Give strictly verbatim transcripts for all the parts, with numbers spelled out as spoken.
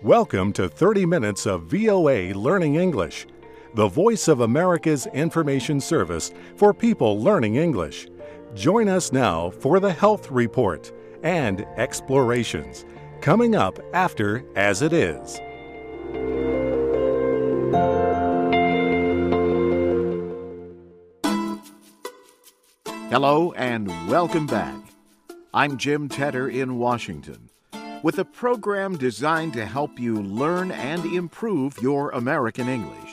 Welcome to thirty minutes of V O A Learning English, the voice of America's information service for people learning English. Join us now for the Health Report and Explorations, coming up after As It Is. Hello and welcome back. I'm Jim Tedder in Washington, with a program designed to help you learn and improve your American English.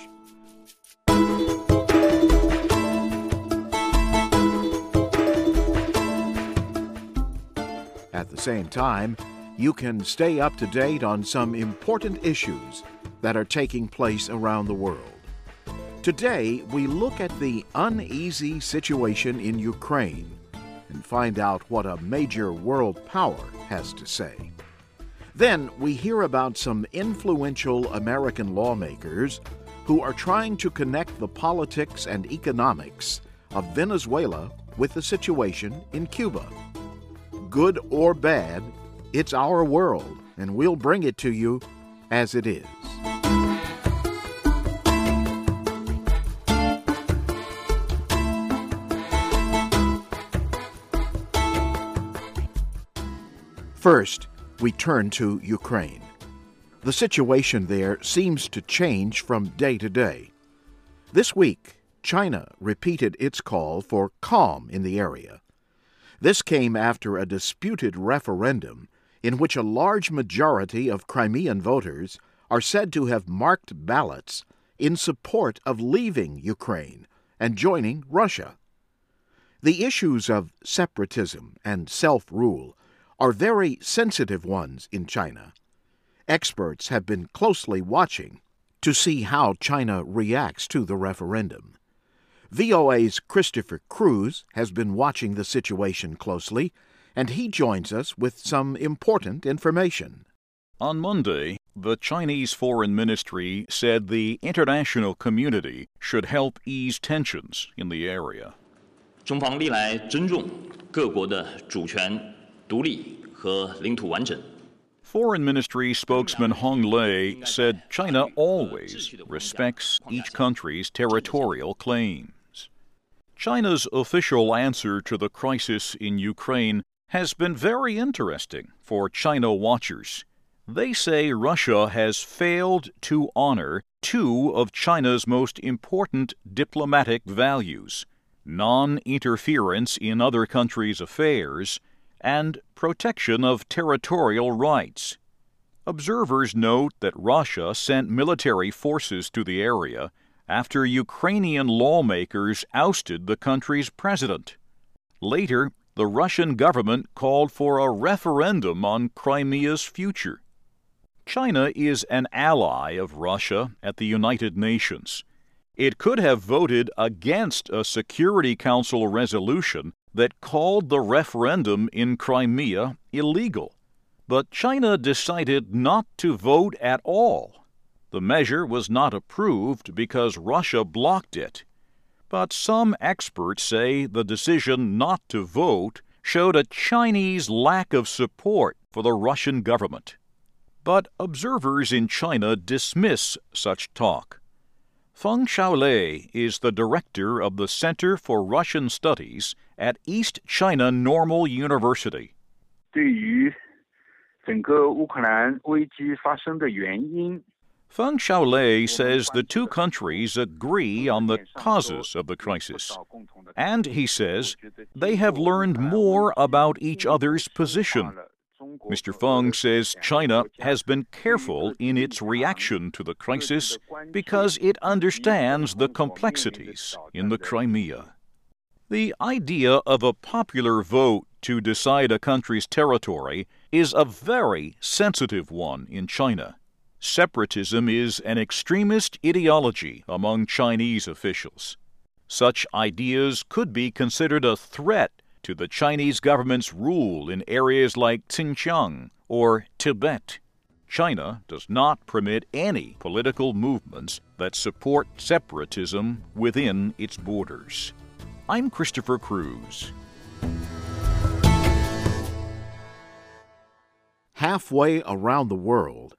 At the same time, you can stay up to date on some important issues that are taking place around the world. Today, we look at the uneasy situation in Ukraine and find out what a major world power has to say. Then we hear about some influential American lawmakers who are trying to connect the politics and economics of Venezuela with the situation in Cuba. Good or bad, it's our world, and we'll bring it to you as it is. First, we turn to Ukraine. The situation there seems to change from day to day. This week, China repeated its call for calm in the area. This came after a disputed referendum in which a large majority of Crimean voters are said to have marked ballots in support of leaving Ukraine and joining Russia. The issues of separatism and self-rule are very sensitive ones in China. Experts have been closely watching to see how China reacts to the referendum. V O A's Christopher Cruz has been watching the situation closely, and he joins us with some important information. On Monday, the Chinese Foreign Ministry said the international community should help ease tensions in the area. 中方历来尊重各国的主权、独立和领土完整。 Foreign Ministry spokesman Hong Lei said China always respects each country's territorial claims. China's official answer to the crisis in Ukraine has been very interesting for China watchers. They say Russia has failed to honor two of China's most important diplomatic values: non-interference in other countries' affairs and protection of territorial rights. Observers note that Russia sent military forces to the area after Ukrainian lawmakers ousted the country's president. Later, the Russian government called for a referendum on Crimea's future. China is an ally of Russia at the United Nations. It could have voted against a Security Council resolution that called the referendum in Crimea illegal. But China decided not to vote at all. The measure was not approved because Russia blocked it. But some experts say the decision not to vote showed a Chinese lack of support for the Russian government. But observers in China dismiss such talk. Feng Xiaolei is the director of the Center for Russian Studies at East China Normal University. 对于整个乌克兰危机发生的原因 Feng Xiaolei says the two countries agree on the causes of the crisis. And he says they have learned more about each other's position. Mister Feng says China has been careful in its reaction to the crisis because it understands the complexities in the Crimea. The idea of a popular vote to decide a country's territory is a very sensitive one in China. Separatism is an extremist ideology among Chinese officials. Such ideas could be considered a threat to the Chinese government's rule in areas like Xinjiang or Tibet. China does not permit any political movements that support separatism within its borders. I'm Christopher Cruz. Halfway around the world,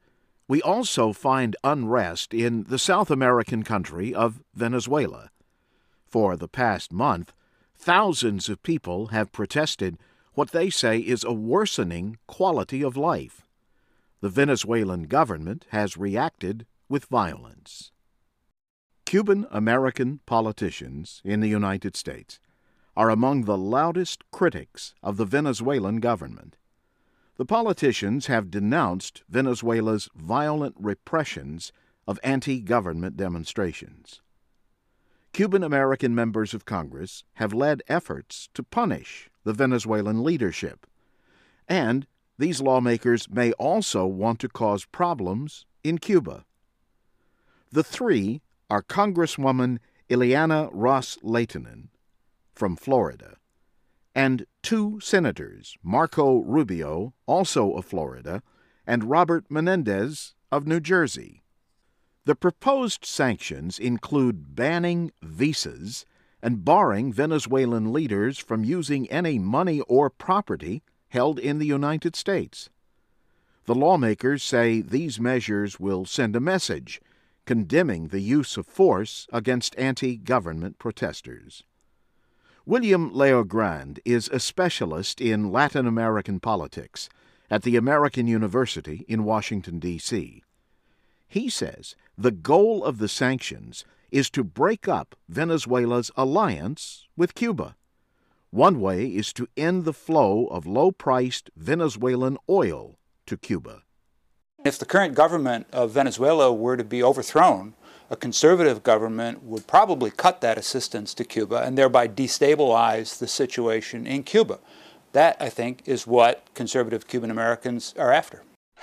We also find unrest in the South American country of Venezuela. For the past month, thousands of people have protested what they say is a worsening quality of life. The Venezuelan government has reacted with violence. Cuban-American politicians in the United States are among the loudest critics of the Venezuelan government. The politicians have denounced Venezuela's violent repressions of anti-government demonstrations. Cuban-American members of Congress have led efforts to punish the Venezuelan leadership, and these lawmakers may also want to cause problems in Cuba. The three are Congresswoman Ileana Ros-Lehtinen from Florida, and two senators, Marco Rubio, also of Florida, and Robert Menendez of New Jersey. The proposed sanctions include banning visas and barring Venezuelan leaders from using any money or property held in the United States. The lawmakers say these measures will send a message condemning the use of force against anti-government protesters. William Leogrand is a specialist in Latin American politics at the American University in Washington, D C He says the goal of the sanctions is to break up Venezuela's alliance with Cuba. One way is to end the flow of low-priced Venezuelan oil to Cuba. If the current government of Venezuela were to be overthrown, a conservative government would probably cut that assistance to Cuba and thereby destabilize the situation in Cuba. That, I think, is what conservative Cuban Americans are after.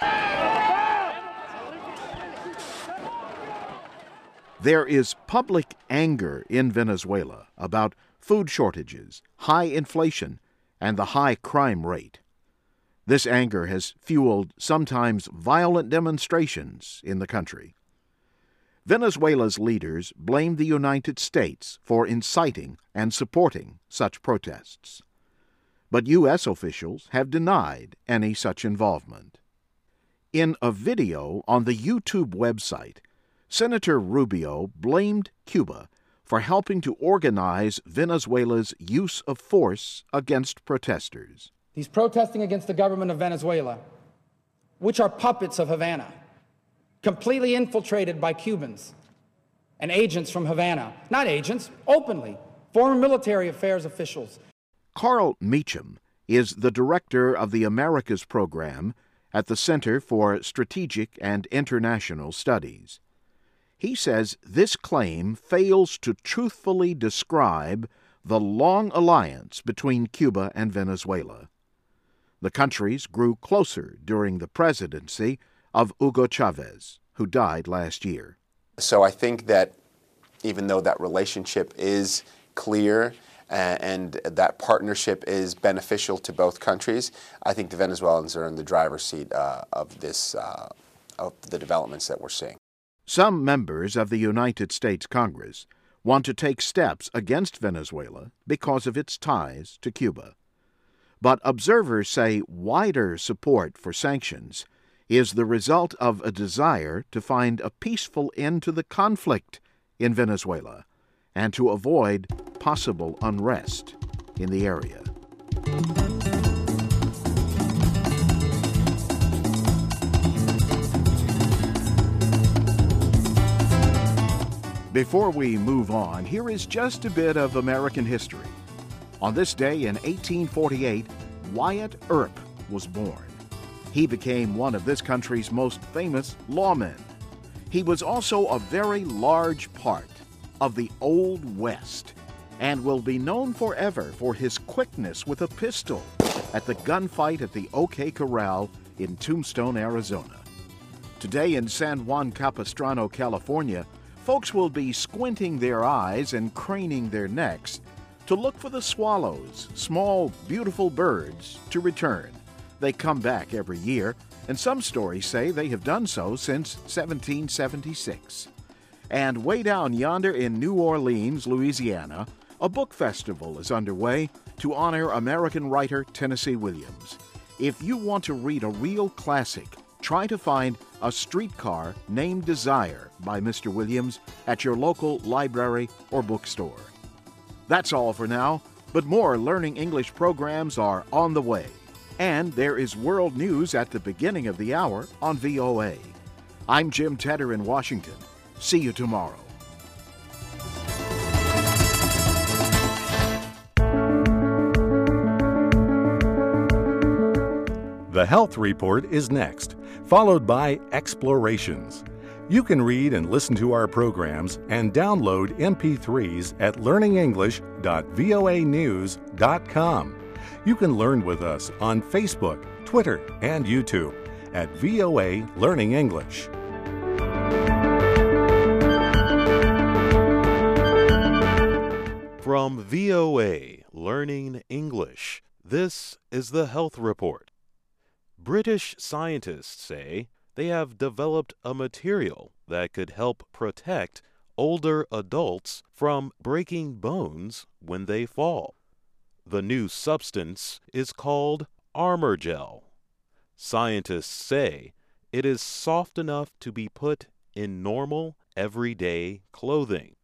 There is public anger in Venezuela about food shortages, high inflation, and the high crime rate. This anger has fueled sometimes violent demonstrations in the country. Venezuela's leaders blame the United States for inciting and supporting such protests. But U S officials have denied any such involvement. In a video on the YouTube website, Senator Rubio blamed Cuba for helping to organize Venezuela's use of force against protesters. These protesting against the government of Venezuela, which are puppets of Havana, completely infiltrated by Cubans and agents from Havana, not agents, openly, former military affairs officials. Carl Meacham is the director of the Americas program at the Center for Strategic and International Studies. He says this claim fails to truthfully describe the long alliance between Cuba and Venezuela. The countries grew closer during the presidency of Hugo Chavez, who died last year. So I think that even though that relationship is clear and that partnership is beneficial to both countries, I think the Venezuelans are in the driver's seat uh, of this, uh, of the developments that we're seeing. Some members of the United States Congress want to take steps against Venezuela because of its ties to Cuba. But observers say wider support for sanctions is the result of a desire to find a peaceful end to the conflict in Venezuela and to avoid possible unrest in the area. Before we move on, here is just a bit of American history. On this day in eighteen forty-eight, Wyatt Earp was born. He became one of this country's most famous lawmen. He was also a very large part of the Old West and will be known forever for his quickness with a pistol at the gunfight at the OK Corral in Tombstone, Arizona. Today in San Juan Capistrano, California, folks will be squinting their eyes and craning their necks to look for the swallows, small, beautiful birds, to return. They come back every year, and some stories say they have done so since seventeen seventy-six. And way down yonder in New Orleans, Louisiana, a book festival is underway to honor American writer Tennessee Williams. If you want to read a real classic, try to find A Streetcar Named Desire by Mister Williams at your local library or bookstore. That's all for now, but more Learning English programs are on the way. And there is world news at the beginning of the hour on V O A. I'm Jim Tedder in Washington. See you tomorrow. The Health Report is next, followed by Explorations. You can read and listen to our programs and download M P threes at learning english dot voa news dot com. You can learn with us on Facebook, Twitter, and YouTube at V O A Learning English. From V O A Learning English, this is the Health Report. British scientists say they have developed a material that could help protect older adults from breaking bones when they fall. The new substance is called Armor-Gel. Scientists say it is soft enough to be put in normal, everyday clothing.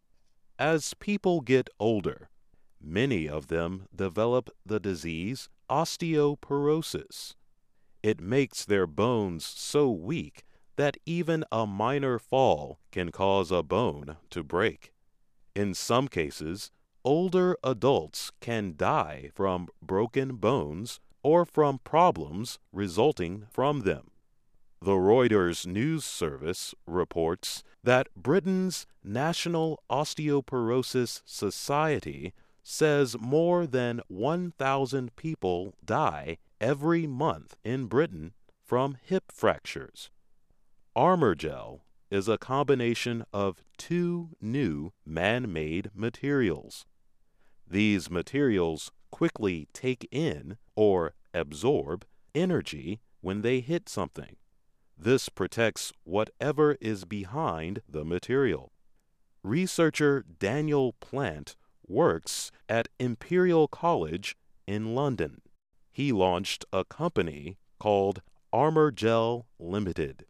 As people get older, many of them develop the disease osteoporosis. It makes their bones so weak that even a minor fall can cause a bone to break. In some cases, older adults can die from broken bones or from problems resulting from them. The Reuters news service reports that Britain's National Osteoporosis Society says more than one thousand people die every month in Britain from hip fractures. Armor-Gel is a combination of two new man-made materials. These materials quickly take in or absorb energy when they hit something. This protects whatever is behind the material. Researcher Daniel Plant works at Imperial College in London. He launched a company called Armor-Gel Limited.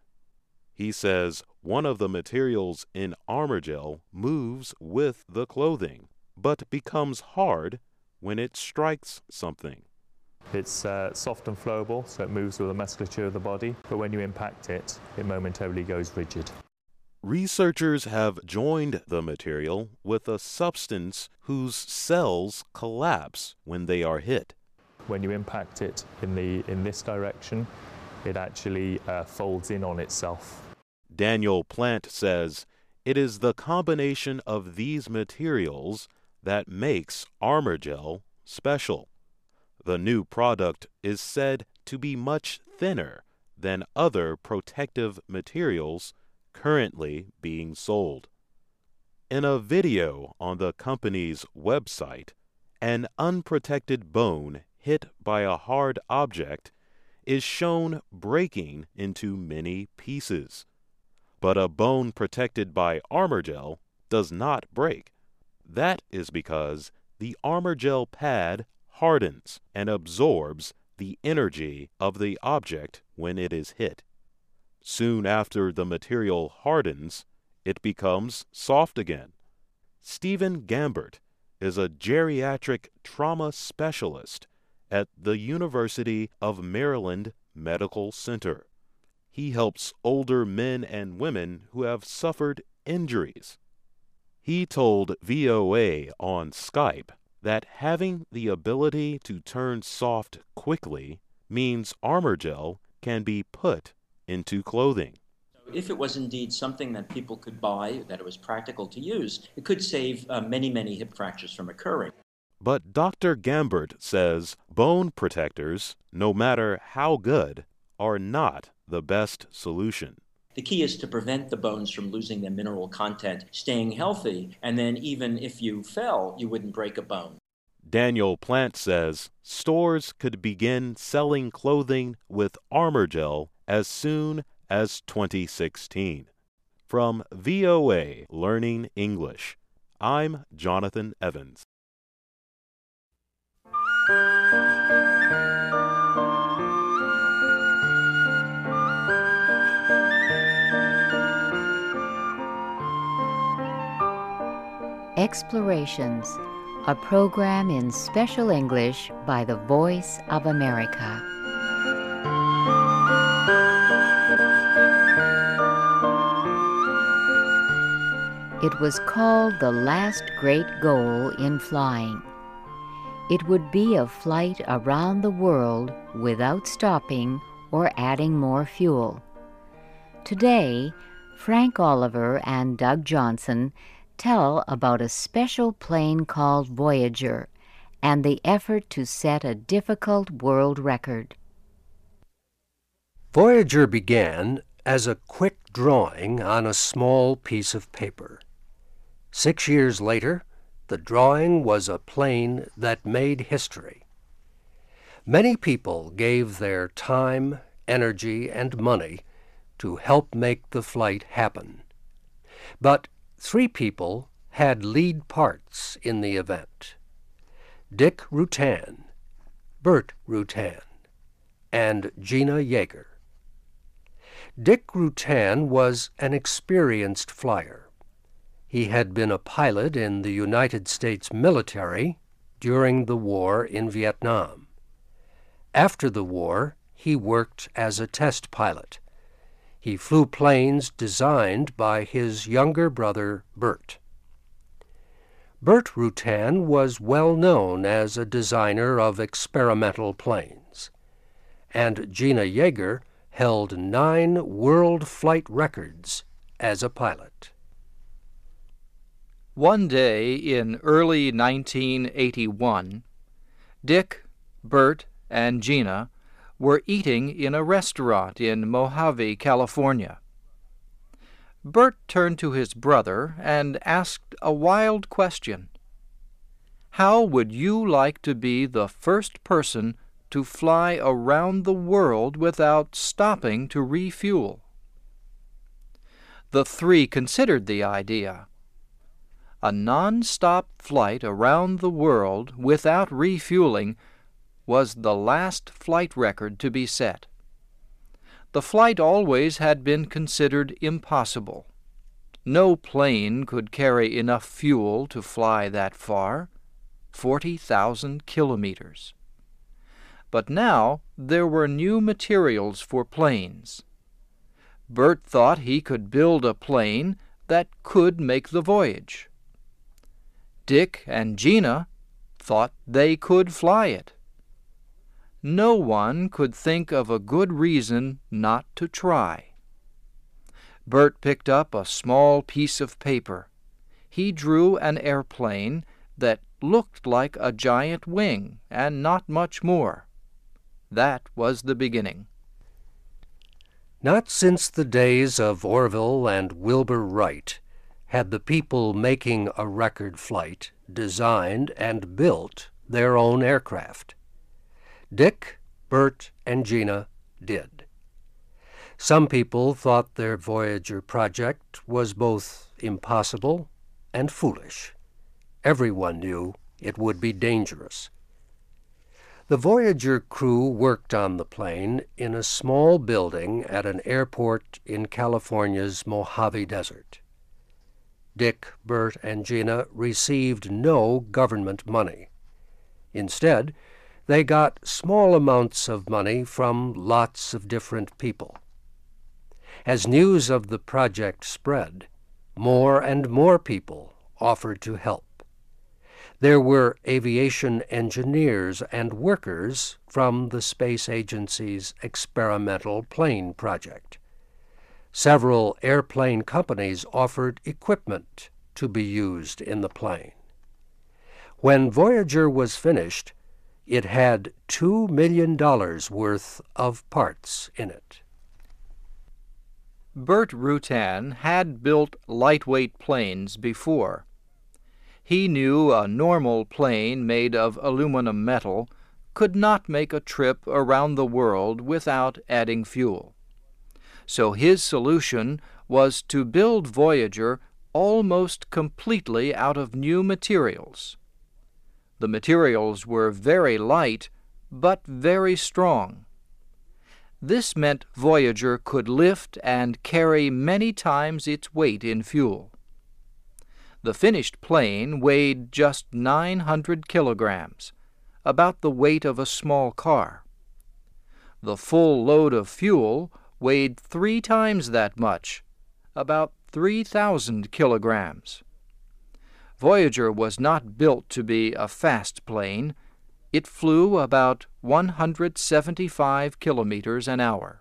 He says one of the materials in Armor-Gel moves with the clothing, but becomes hard when it strikes something. It's uh, soft and flowable, so it moves with the musculature of the body, but when you impact it, it momentarily goes rigid. Researchers have joined the material with a substance whose cells collapse when they are hit. When you impact it in the in this direction, it actually uh, folds in on itself. Daniel Plant says it is the combination of these materials that makes Armor-Gel special. The new product is said to be much thinner than other protective materials currently being sold. In a video on the company's website, an unprotected bone hit by a hard object is shown breaking into many pieces. But a bone protected by Armor-Gel does not break. That is because the Armor-Gel pad hardens and absorbs the energy of the object when it is hit. Soon after the material hardens, it becomes soft again. Stephen Gambert is a geriatric trauma specialist at the University of Maryland Medical Center. He helps older men and women who have suffered injuries. He told V O A on Skype that having the ability to turn soft quickly means Armor-Gel can be put into clothing. If it was indeed something that people could buy, that it was practical to use, it could save uh, many, many hip fractures from occurring. But Doctor Gambert says bone protectors, no matter how good, are not the best solution. The key is to prevent the bones from losing their mineral content, staying healthy, and then even if you fell, you wouldn't break a bone. Daniel Plant says stores could begin selling clothing with Armor-Gel as soon as twenty sixteen. From V O A Learning English, I'm Jonathan Evans. Explorations, a program in special English by the Voice of America. It was called the last great goal in flying. It would be a flight around the world without stopping or adding more fuel. Today, Frank Oliver and Doug Johnson tell about a special plane called Voyager and the effort to set a difficult world record. Voyager began as a quick drawing on a small piece of paper. Six years later, the drawing was a plane that made history. Many people gave their time, energy, and money to help make the flight happen. But three people had lead parts in the event: Dick Rutan, Burt Rutan, and Gina Yeager. Dick Rutan was an experienced flyer. He had been a pilot in the United States military during the war in Vietnam. After the war, he worked as a test pilot. He flew planes designed by his younger brother, Burt. Burt Rutan was well known as a designer of experimental planes, and Gina Yeager held nine world flight records as a pilot. One day in early nineteen eighty-one, Dick, Burt, and Gina were eating in a restaurant in Mojave, California. Burt turned to his brother and asked a wild question. How would you like to be the first person to fly around the world without stopping to refuel? The three considered the idea. A non-stop flight around the world without refueling was the last flight record to be set. The flight always had been considered impossible. No plane could carry enough fuel to fly that far, forty thousand kilometers. But now there were new materials for planes. Burt thought he could build a plane that could make the voyage. Dick and Gina thought they could fly it. No one could think of a good reason not to try. Burt picked up a small piece of paper. He drew an airplane that looked like a giant wing and not much more. That was the beginning. Not since the days of Orville and Wilbur Wright had the people making a record flight designed and built their own aircraft. Dick, Burt, and Gina did. Some people thought their Voyager project was both impossible and foolish. Everyone knew it would be dangerous. The Voyager crew worked on the plane in a small building at an airport in California's Mojave Desert. Dick, Burt, and Gina received no government money. Instead, they got small amounts of money from lots of different people. As news of the project spread, more and more people offered to help. There were aviation engineers and workers from the space agency's experimental plane project. Several airplane companies offered equipment to be used in the plane. When Voyager was finished, it had two million dollars worth of parts in it. Burt Rutan had built lightweight planes before. He knew a normal plane made of aluminum metal could not make a trip around the world without adding fuel. So his solution was to build Voyager almost completely out of new materials. The materials were very light, but very strong. This meant Voyager could lift and carry many times its weight in fuel. The finished plane weighed just nine hundred kilograms, about the weight of a small car. The full load of fuel weighed three times that much, about three thousand kilograms. Voyager was not built to be a fast plane. It flew about one hundred seventy-five kilometers an hour.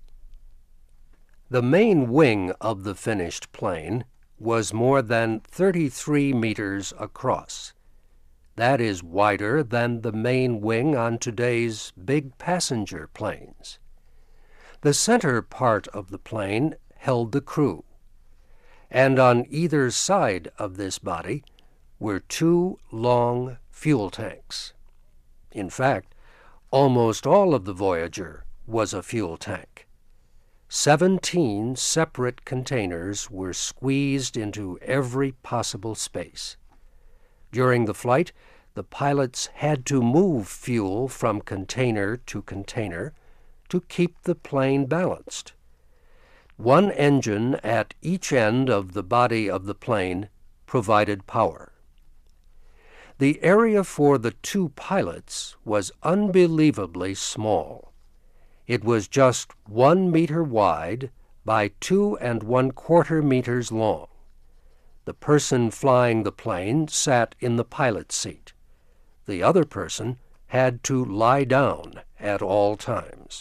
The main wing of the finished plane was more than thirty-three meters across. That is wider than the main wing on today's big passenger planes. The center part of the plane held the crew, and on either side of this body were two long fuel tanks. In fact, almost all of the Voyager was a fuel tank. Seventeen separate containers were squeezed into every possible space. During the flight, the pilots had to move fuel from container to container to keep the plane balanced. One engine at each end of the body of the plane provided power. The area for the two pilots was unbelievably small. It was just one meter wide by two and one quarter meters long. The person flying the plane sat in the pilot's seat. The other person had to lie down at all times.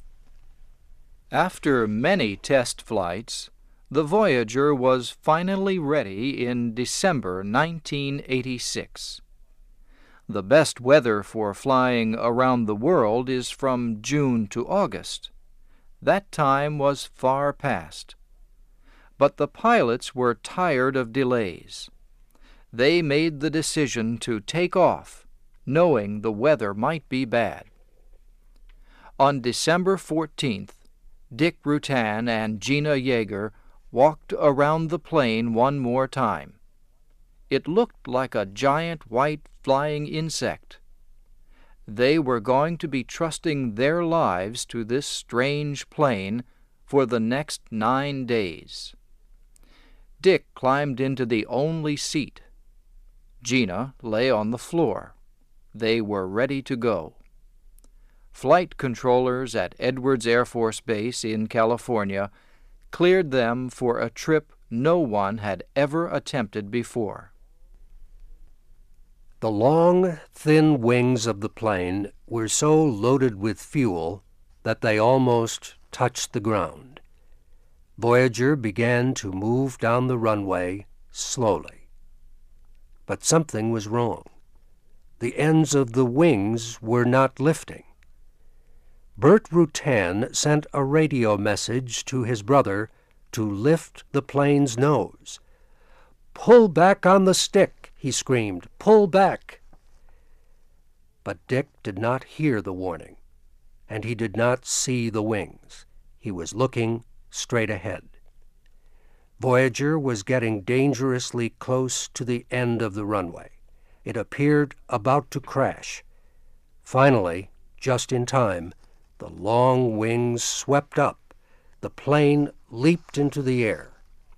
After many test flights, the Voyager was finally ready in December nineteen eighty-six. The best weather for flying around the world is from June to August. That time was far past. But the pilots were tired of delays. They made the decision to take off, knowing the weather might be bad. On December fourteenth, Dick Rutan and Gina Yeager walked around the plane one more time. It looked like a giant white flying insect. They were going to be trusting their lives to this strange plane for the next nine days. Dick climbed into the only seat. Gina lay on the floor. They were ready to go. Flight controllers at Edwards Air Force Base in California cleared them for a trip no one had ever attempted before. The long, thin wings of the plane were so loaded with fuel that they almost touched the ground. Voyager began to move down the runway slowly. But something was wrong. The ends of the wings were not lifting. Burt Rutan sent a radio message to his brother to lift the plane's nose. "Pull back on the stick," he screamed. "Pull back." But Dick did not hear the warning, and he did not see the wings. He was looking straight ahead. Voyager was getting dangerously close to the end of the runway. It appeared about to crash. Finally, just in time, the long wings swept up. The plane leaped into the air.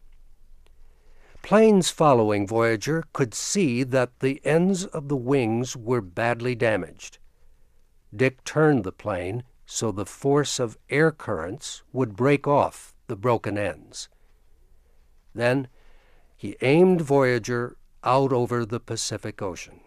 Planes following Voyager could see that the ends of the wings were badly damaged. Dick turned the plane so the force of air currents would break off the broken ends. Then he aimed Voyager out over the Pacific Ocean.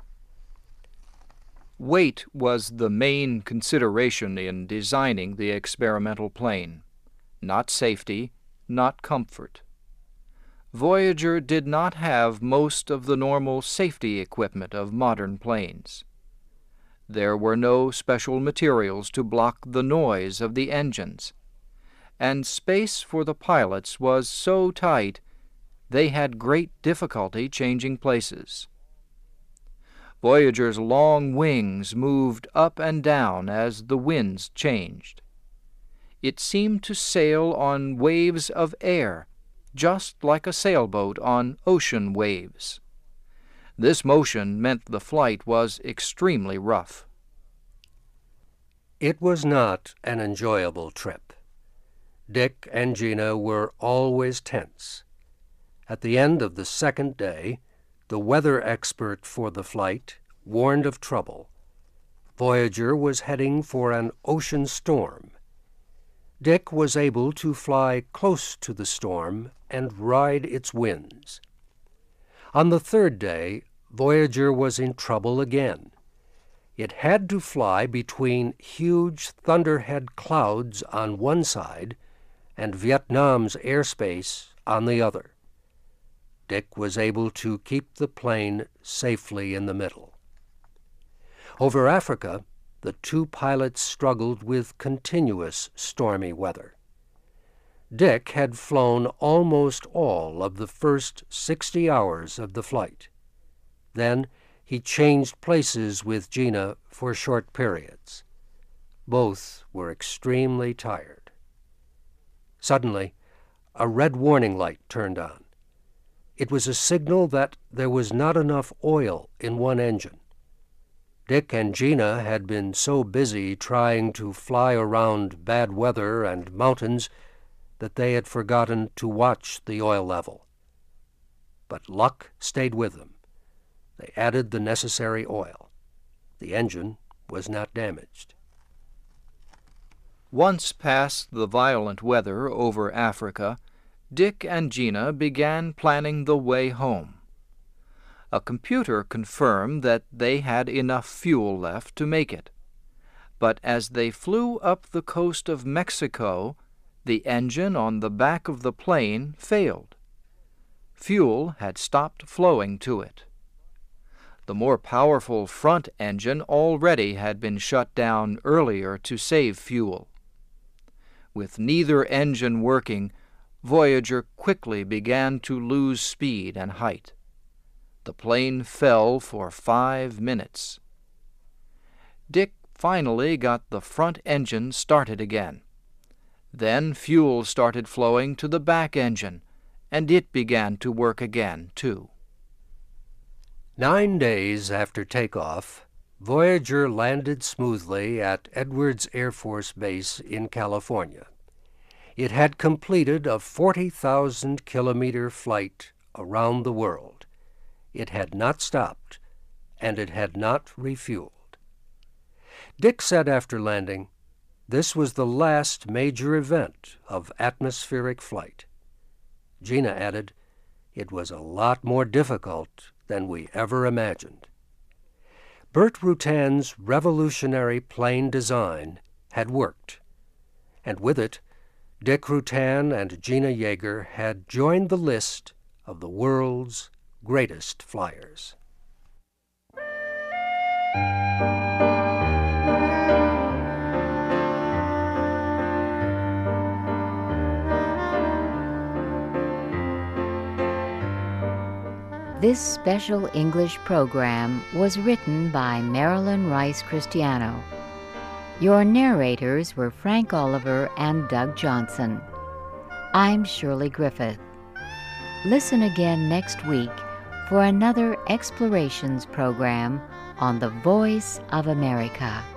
Weight was the main consideration in designing the experimental plane, not safety, not comfort. Voyager did not have most of the normal safety equipment of modern planes. There were no special materials to block the noise of the engines, and space for the pilots was so tight they had great difficulty changing places. Voyager's long wings moved up and down as the winds changed. It seemed to sail on waves of air, just like a sailboat on ocean waves. This motion meant the flight was extremely rough. It was not an enjoyable trip. Dick and Gina were always tense. At the end of the second day, the weather expert for the flight warned of trouble. Voyager was heading for an ocean storm. Dick was able to fly close to the storm and ride its winds. On the third day, Voyager was in trouble again. It had to fly between huge thunderhead clouds on one side and Vietnam's airspace on the other. Dick was able to keep the plane safely in the middle. Over Africa, the two pilots struggled with continuous stormy weather. Dick had flown almost all of the first sixty hours of the flight. Then he changed places with Gina for short periods. Both were extremely tired. Suddenly, a red warning light turned on. It was a signal that there was not enough oil in one engine. Dick and Gina had been so busy trying to fly around bad weather and mountains that they had forgotten to watch the oil level. But luck stayed with them. They added the necessary oil. The engine was not damaged. Once past the violent weather over Africa, Dick and Gina began planning the way home. A computer confirmed that they had enough fuel left to make it. But as they flew up the coast of Mexico, the engine on the back of the plane failed. Fuel had stopped flowing to it. The more powerful front engine already had been shut down earlier to save fuel. With neither engine working, Voyager quickly began to lose speed and height. The plane fell for five minutes. Dick finally got the front engine started again. Then fuel started flowing to the back engine, and it began to work again, too. Nine days after takeoff, Voyager landed smoothly at Edwards Air Force Base in California. It had completed a forty thousand kilometer flight around the world. It had not stopped, and it had not refueled. Dick said after landing, this was the last major event of atmospheric flight. Gina added, it was a lot more difficult than we ever imagined. Burt Rutan's revolutionary plane design had worked, and with it, Dick Rutan and Gina Yeager had joined the list of the world's greatest flyers. This special English program was written by Marilyn Rice Cristiano. Your narrators were Frank Oliver and Doug Johnson. I'm Shirley Griffith. Listen again next week for another Explorations program on the Voice of America.